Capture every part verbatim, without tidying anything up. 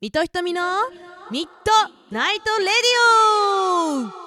水戸ひとみのミッドナイトレディオ。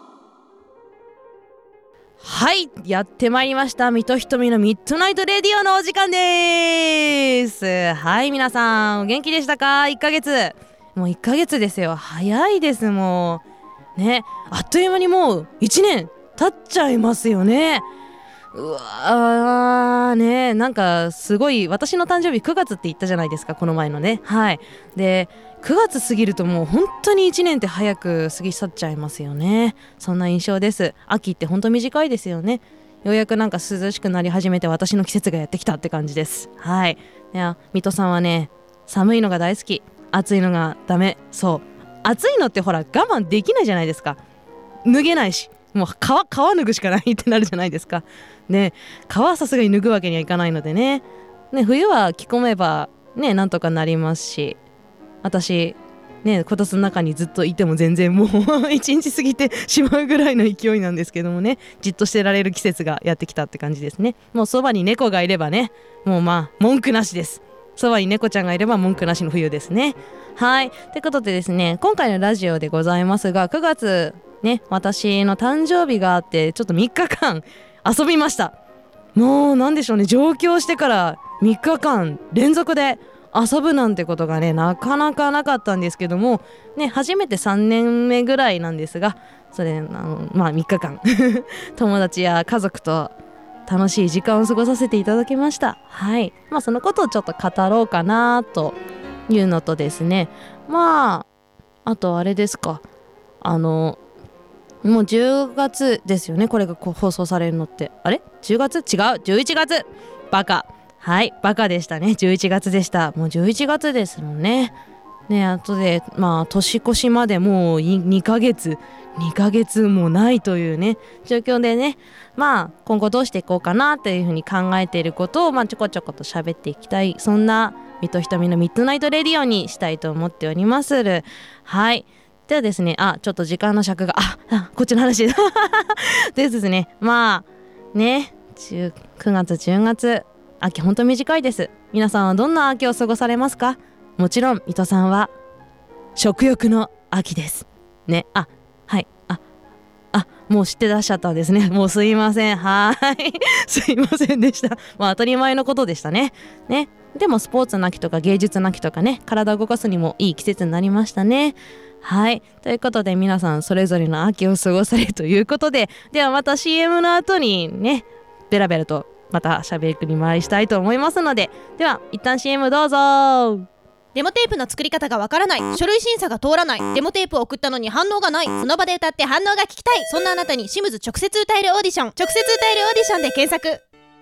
はい、やってまいりました。水戸ひとみのミッドナイトレディオのお時間です。はい、皆さんお元気でしたか？いっかげつ、もういっかげつですよ。早いです。もうね、あっという間にもういちねん経っちゃいますよね。うわーね、なんかすごい、私の誕生日くがつって言ったじゃないですか、この前のね。はいでくがつ過ぎるともう本当にいちねんって早く過ぎ去っちゃいますよね。そんな印象です。秋って本当短いですよね。ようやくなんか涼しくなり始めて、私の季節がやってきたって感じです。はい。いや、水戸さんはね、寒いのが大好き、暑いのがダメ。そう、暑いのってほら我慢できないじゃないですか。脱げないし、もう皮、皮脱ぐしかないってなるじゃないですかね。皮はさすがに脱ぐわけにはいかないので ね, ね冬は着込めばねなんとかなりますし、私ねこたつの中にずっといても全然もう一日過ぎてしまうぐらいの勢いなんですけどもね、じっとしてられる季節がやってきたって感じですね。もうそばに猫がいればね、もうまあ文句なしです。そばに猫ちゃんがいれば文句なしの冬ですね。はいということでですね、今回のラジオでございますが、くがつね、私の誕生日があって、ちょっとみっかかん遊びました。もうなんでしょうね、上京してからみっかかん連続で遊ぶなんてことがねなかなかなかったんですけどもね、初めてさんねんめぐらいなんですが、それあのまあみっかかん友達や家族と楽しい時間を過ごさせていただきました。はいまあそのことをちょっと語ろうかなというのとですね、まああとあれですか、あのもうじゅうがつですよね、これがこう放送されるのって。あれじゅうがつ？違う、じゅういちがつ。バカ。はいバカでしたね。じゅういちがつでした。もうじゅういちがつですもんね。ねあとでまあ年越しまでもうにかげつにかげつもないというね状況でね、まあ今後どうしていこうかなというふうに考えていることを、まあちょこちょこと喋っていきたい、そんな水戸ひとみのミッドナイトレディオにしたいと思っております。はいではですね、あちょっと時間の尺がああこっちの話でですね、まあねくがつじゅうがつ秋ほんと短いです。皆さんはどんな秋を過ごされますか？もちろん水戸さんは食欲の秋ですね。あはいああもう知ってらっしゃったんですね。もうすいません、はいすいませんでした。まあ当たり前のことでしたね。ねでもスポーツの秋とか芸術の秋とかね、体を動かすにもいい季節になりましたね。はいということで、皆さんそれぞれの秋を過ごされるということで、ではまた シーエム の後にねベラベラとまた喋り回りしたいと思いますので、では一旦 シーエム どうぞ。 デモテープの作り方がわからない、書類審査が通らない、デモテープを送ったのに反応がない、その場で歌って反応が聞きたい、そんなあなたにシムズ直接歌えるオーディション、直接歌えるオーディションで検索。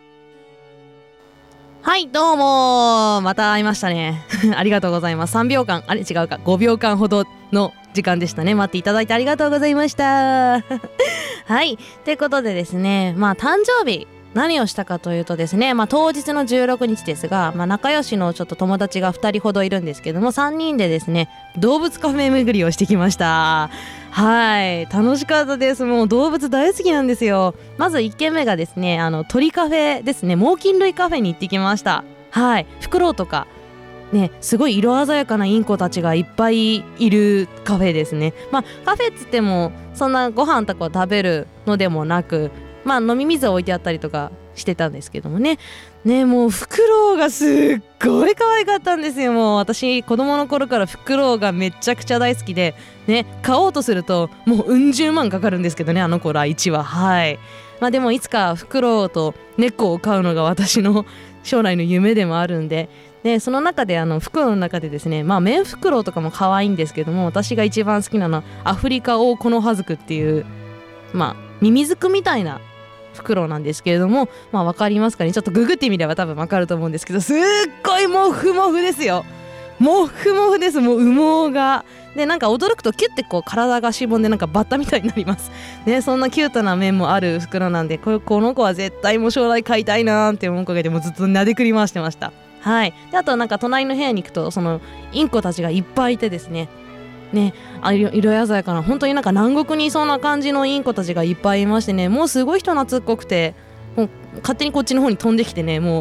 はいどうもまた会いましたねありがとうございます。さんびょうかん、あれ違うか、ごびょうかんほどの時間でしたね。待っていただいてありがとうございましたはいということでですね、まあ誕生日何をしたかというとですね、まあ当日のじゅうろくにちですが、まあ仲良しのちょっと友達がふたりほどいるんですけども、さんにんでですね動物カフェ巡りをしてきました。はい楽しかったです。もう動物大好きなんですよ。まずいっけんめがですね、あの鳥カフェですね。猛禽類カフェに行ってきました。はいフクロウとかね、すごい色鮮やかなインコたちがいっぱいいるカフェですね。まあカフェっつってもそんなご飯とかを食べるのでもなく、まあ飲み水を置いてあったりとかしてたんですけどもね。ねもうフクロウがすっごい可愛かったんですよ。もう私子供の頃からフクロウがめちゃくちゃ大好きでね、買おうとするともううん十万かかるんですけどね、あの子らいちわ。はいまあでもいつかフクロウと猫を飼うのが私の将来の夢でもあるんで、でその中であのフクロウの中でですね、まあメンフクロウとかも可愛いんですけども、私が一番好きなのはアフリカオオコノハズクっていうまあミミズクみたいなフクロウなんですけれども、まあ分かりますかね、ちょっとググってみれば多分分かると思うんですけど、すっごいモフモフですよ。モフモフです。もう羽毛がでなんか驚くとキュッてこう体がしぼんでなんかバッタみたいになりますね。そんなキュートな面もあるフクロウなんで、ここの子は絶対もう将来飼いたいなーって思うおかげでもうずっと撫でくり回してました。はいであとなんか隣の部屋に行くとそのインコたちがいっぱいいてですねね、あ色鮮やかな本当になんか南国にいそうな感じのインコたちがいっぱいいましてね、もうすごい人懐っこくて、もう勝手にこっちの方に飛んできてね、もう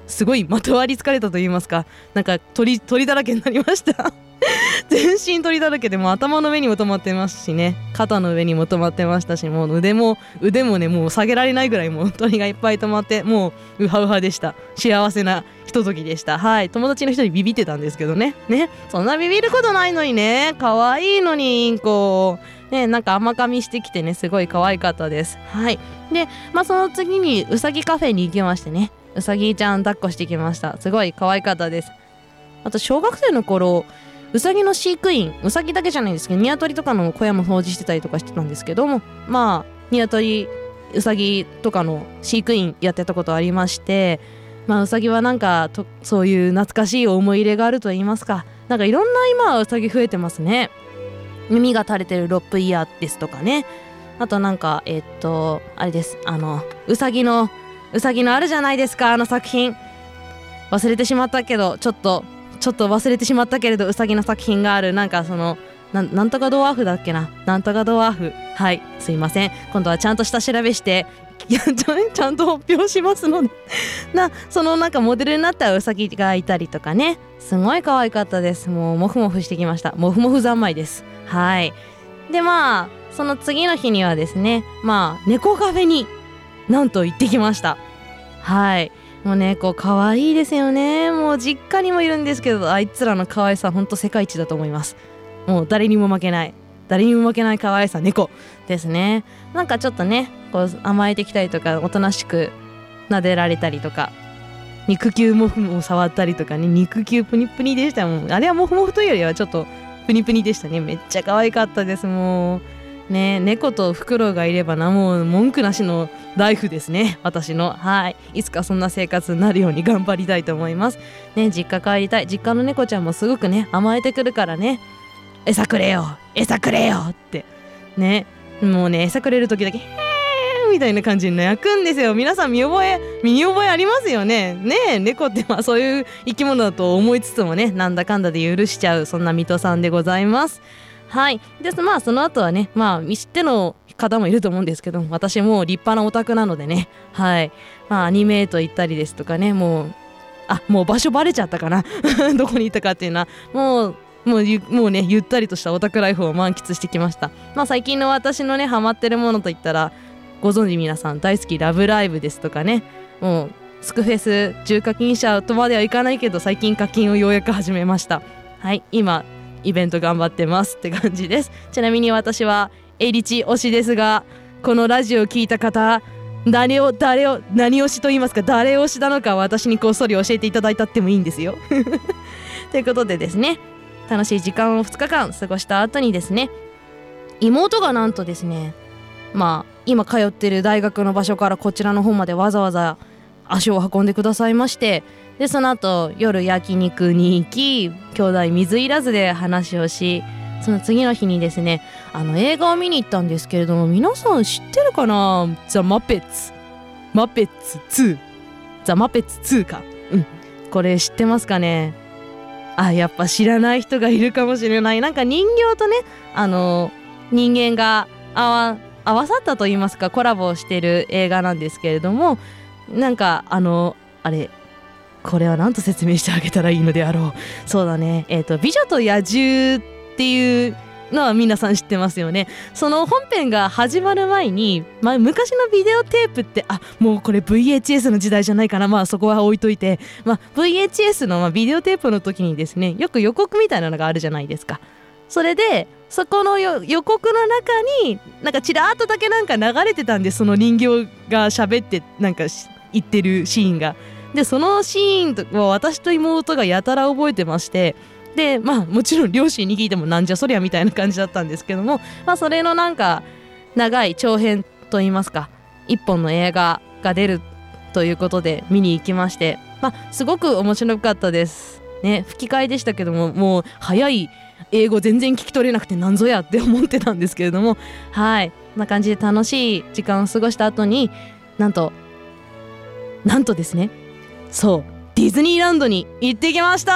すごいまとわりつかれたと言いますか、なんか鳥鳥だらけになりました全身鳥だらけで、もう頭の上にも止まってますしね、肩の上にも止まってましたし、もう腕も腕もねもう下げられないぐらいもう鳥がいっぱい止まって、もうウハウハでした。幸せなひとときでした。はい、友達の人にビビってたんですけどねね、そんなビビることないのにね、可愛いのにインコね、なんか甘噛みしてきてね、すごい可愛かったです。はい。で、まあその次にうさぎカフェに行きましてね、うさぎちゃん抱っこしてきました。すごい可愛かったです。あと小学生の頃、うさぎの飼育員、うさぎだけじゃないんですけど、ニワトリとかの小屋も掃除してたりとかしてたんですけども、まあニワトリ、うさぎとかの飼育員やってたことありまして、まあうさぎはなんかとそういう懐かしい思い入れがあると言いますか、なんかいろんな今はうさぎ増えてますね。耳が垂れてるロップイヤーですとかね、あとなんかえー、っとあれです、あのうさぎのうさぎのあるじゃないですか、あの作品忘れてしまったけどちょっとちょっと忘れてしまったけれどうさぎの作品がある、なんかそのななんとかドワーフだっけな、なんとかドワーフ、はいすいません、今度はちゃんと下調べしていやちゃんと発表しますのでな、そのなんかモデルになったうさぎがいたりとかね、すごい可愛かったです。もうモフモフしてきました。モフモフ三昧です。はい。でまあその次の日にはですね、まあ猫カフェになんと行ってきました。はい。もう猫可愛いですよね。もう実家にもいるんですけど、あいつらの可愛さほんと世界一だと思います。もう誰にも負けない誰にも負けない可愛さ猫ですね。なんかちょっとねこう甘えてきたりとか、おとなしく撫でられたりとか、肉球モフも触ったりとかね、肉球プニプニでしたもん。あれはモフモフというよりはちょっとプニプニでしたね。めっちゃ可愛かったです。もうね、猫とフクロウがいればな、もう文句なしのライフですね、私の。はい、いつかそんな生活になるように頑張りたいと思いますね。実家帰りたい。実家の猫ちゃんもすごくね甘えてくるからね、餌くれよ餌くれよってね、もうね餌くれる時だけへーみたいな感じに泣くんですよ。皆さん見覚え見見覚えありますよね。ねえ、猫ってまあそういう生き物だと思いつつもね、なんだかんだで許しちゃう、そんな水戸さんでございます。はい。です。まあその後はね、まあ知っての方もいると思うんですけど、私もう立派なオタクなのでね、はい、まあアニメート行ったりですとかね、もうあもう場所バレちゃったかなどこに行ったかっていうのはもうもうゆもうねゆったりとしたオタクライフを満喫してきました。まあ最近の私のねハマってるものといったら、ご存知皆さん大好きラブライブですとかね、もうスクフェス重課金者とまではいかないけど最近課金をようやく始めました。はい、今イベント頑張ってますって感じです。ちなみに私はエリチ推しですが、このラジオを聞いた方、誰を誰を何推しと言いますか、誰推しなのか私にこっそり教えていただいたってもいいんですよということでですね、楽しい時間をふつかかん過ごした後にですね、妹がなんとですね、まあ今通ってる大学の場所からこちらの方までわざわざ足を運んでくださいまして、でその後夜焼肉に行き、兄弟水入らずで話をし、その次の日にですね、あの映画を見に行ったんですけれども、皆さん知ってるかな、ザ・マペッツマペッツツーザ・マペッツツーか、うんこれ知ってますかね。あ、やっぱ知らない人がいるかもしれない。なんか人形とね、あの人間が合わ合わさったと言いますか、コラボをしている映画なんですけれども、なんかあのあれこれは何と説明してあげたらいいのであろう。そうだね、えっと美女と野獣っていうのは皆さん知ってますよね。その本編が始まる前に、まあ、昔のビデオテープって、あもうこれ ブイエイチエス の時代じゃないかな、まあそこは置いといて、まあ、ブイエイチエス のまあビデオテープの時にですね、よく予告みたいなのがあるじゃないですか。それでそこの予告の中になんかちらっとだけなんか流れてたんで、その人形が喋ってなんか言ってるシーンが、でそのシーンを私と妹がやたら覚えてまして、でまあもちろん両親に聞いてもなんじゃそりゃみたいな感じだったんですけども、まあそれのなんか長い長編といいますか、一本の映画が出るということで見に行きまして、まあすごく面白かったですね。吹き替えでしたけども、もう早い英語全然聞き取れなくてなんぞやって思ってたんですけれども、はいこんな感じで楽しい時間を過ごした後に、なんとなんとですね、そうディズニーランドに行ってきました。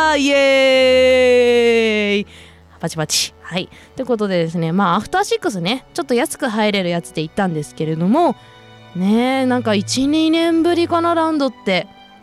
イエーイパチパチ。はいということでですね、まあアフターシックスね、ちょっと安く入れるやつで行ったんですけれどもね、なんか いちにねんぶりかな、ランドって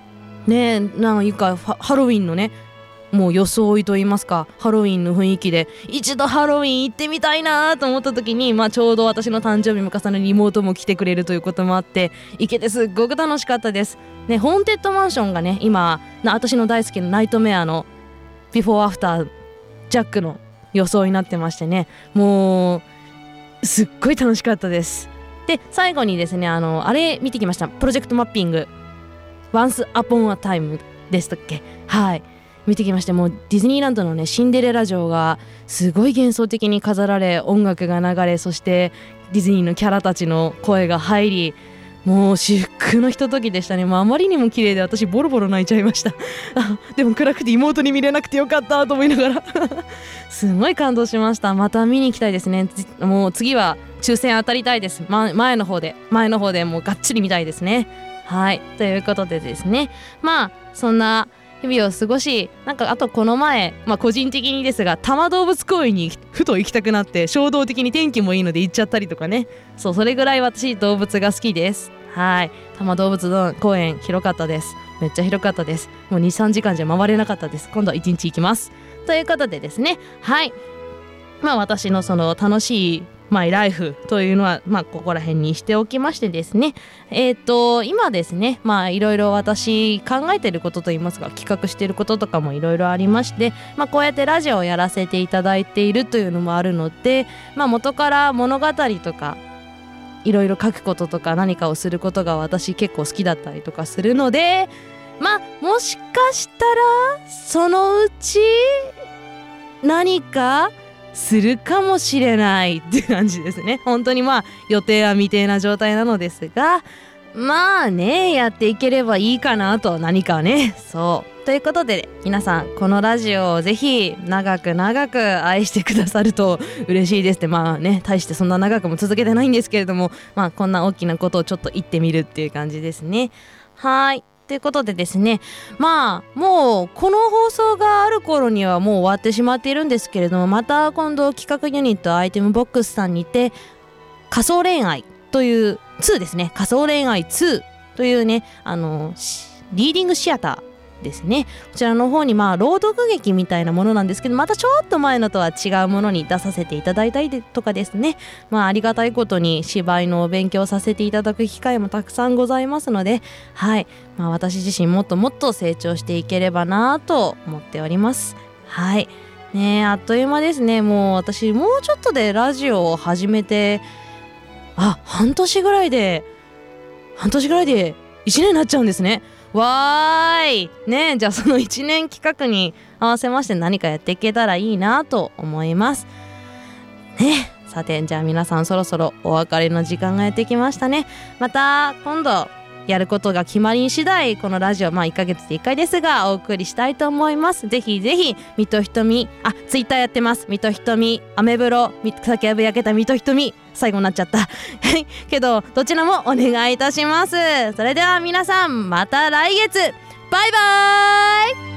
ねなんかハロウィンのねもう装いと言いますか、ハロウィンの雰囲気で一度ハロウィン行ってみたいなと思った時に、まあ、ちょうど私の誕生日も重ねに妹も来てくれるということもあって行けてすっごく楽しかったです、ね、ホーンテッドマンションがね今私の大好きなナイトメアのビフォーアフタージャックの装いになってましてね、もうすっごい楽しかったです。で最後にですねあのあれ見てきました。プロジェクトマッピング Once Upon a Time でしたっけ。はい見てきまして、もうディズニーランドのねシンデレラ城がすごい幻想的に飾られ、音楽が流れ、そしてディズニーのキャラたちの声が入り、もう至福のひとときでしたね。もうあまりにも綺麗で私ボロボロ泣いちゃいましたでも暗くて妹に見れなくてよかったと思いながらすごい感動しました。また見に行きたいですね。もう次は抽選当たりたいです、ま、前の方で前の方でもうがっちり見たいですね。はいということでですね、まあそんな日々を過ごし、なんかあとこの前、まあ、個人的にですが多摩動物公園にふと行きたくなって衝動的に天気もいいので行っちゃったりとかね、そうそれぐらい私動物が好きです。はい多摩動物公園広かったです。めっちゃ広かったです。もう にさんじかんじゃ回れなかったです。今度はいちにち行きますということでですね、はいまあ私のその楽しいマイライフというのはまあここら辺にしておきましてですね、えっと今ですねまあいろいろ私考えていることといいますか企画していることとかもいろいろありまして、まあこうやってラジオをやらせていただいているというのもあるので、まあ元から物語とかいろいろ書くこととか何かをすることが私結構好きだったりとかするので、まあもしかしたらそのうち何かするかもしれないっていう感じですね。本当にまあ予定は未定な状態なのですが、まあねやっていければいいかなと、何かね。そうということで皆さんこのラジオをぜひ長く長く愛してくださると嬉しいですって。まあね大してそんな長くも続けてないんですけれども、まあこんな大きなことをちょっと言ってみるっていう感じですね。はいということでですね、まあもうこの放送がある頃にはもう終わってしまっているんですけれども、また今度企画ユニットアイテムボックスさんにて仮想恋愛というにですね、仮想恋愛にというねあのリーディングシアターですね、こちらの方にまあ朗読劇みたいなものなんですけど、またちょっと前のとは違うものに出させていただいたりとかですね、まあありがたいことに芝居のお勉強させていただく機会もたくさんございますので、はい、まあ、私自身もっともっと成長していければなと思っております。はいねえあっという間ですね。もう私もうちょっとでラジオを始めてあ半年ぐらいで半年ぐらいでいちねんになっちゃうんですね。わーいね、じゃあそのいちねん企画に合わせまして何かやっていけたらいいなと思いますね。さてじゃあ皆さんそろそろお別れの時間がやってきましたね。また今度やることが決まり次第このラジオまあいっかげつでいっかいですがお送りしたいと思います。ぜひぜひ水戸ひとみあツイッターやってます。水戸ひとみアメブロ酒やぶ焼けた水戸ひとみ最後になっちゃったけどどちらもお願いいたします。それでは皆さんまた来月バイバーイ。